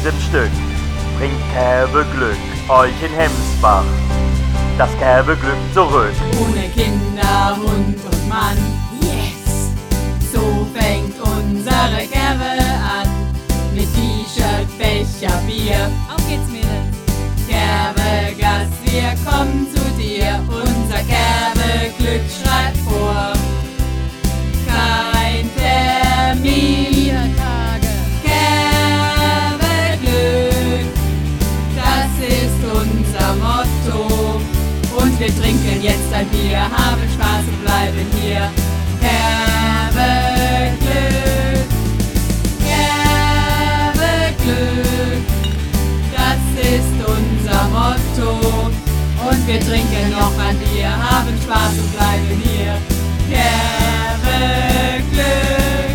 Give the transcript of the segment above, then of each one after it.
jedem Stück bringt Kerbeglück euch in Hemsbach das Kerbeglück zurück. Ohne Kinder, Hund und Mann, yes! So fängt unsere Kerbe an. Mit T-Shirt, Becher, Bier. Auf geht's, Mädels! Kerbegast, wir kommen zu dir. Unser Kerbeglück schreibt vor. Kein Termin. Kerbeglück, das ist unser Motto. Und wir trinken jetzt ein Bier, haben Spaß und bleiben hier. Kerbeglück, Kerbeglück, das ist unser Motto. Und wir trinken noch ein Bier, haben Spaß und bleiben hier. Kerbeglück.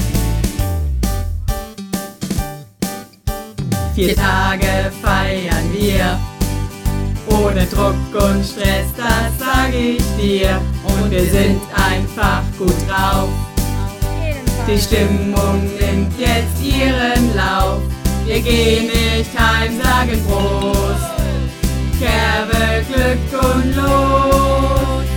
4 Tage feiern wir. Ohne Druck und Stress, das sag ich dir. Und wir sind einfach gut drauf. Die Stimmung nimmt jetzt ihren Lauf. Wir gehen nicht heim, sagen Prost. Kerbeglück und los.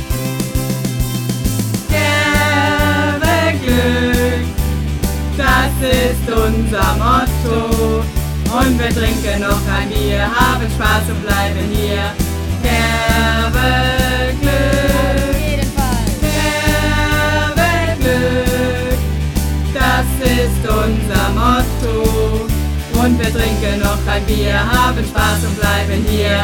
Kerbeglück, das ist unser Motto. Und wir trinken noch ein Bier, haben Spaß und bleiben hier. Kerbeglück, Kerbeglück, das ist unser Motto. Und wir trinken noch ein Bier, haben Spaß und bleiben hier.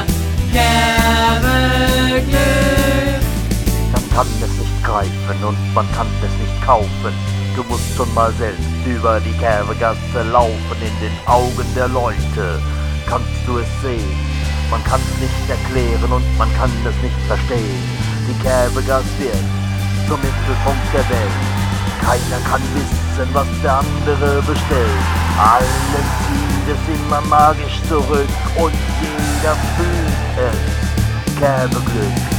Kerbeglück. Man kann es nicht greifen und man kann es nicht kaufen. Du musst schon mal selbst über die Kerbegasse laufen. In den Augen der Leute kannst du es sehen. Man kann es nicht erklären und man kann es nicht verstehen. Die Kerbegasse wird zum Mittelpunkt der Welt. Keiner kann wissen, was der andere bestellt. Allen zieht es immer magisch zurück und jeder fühlt es. Kerbeglück.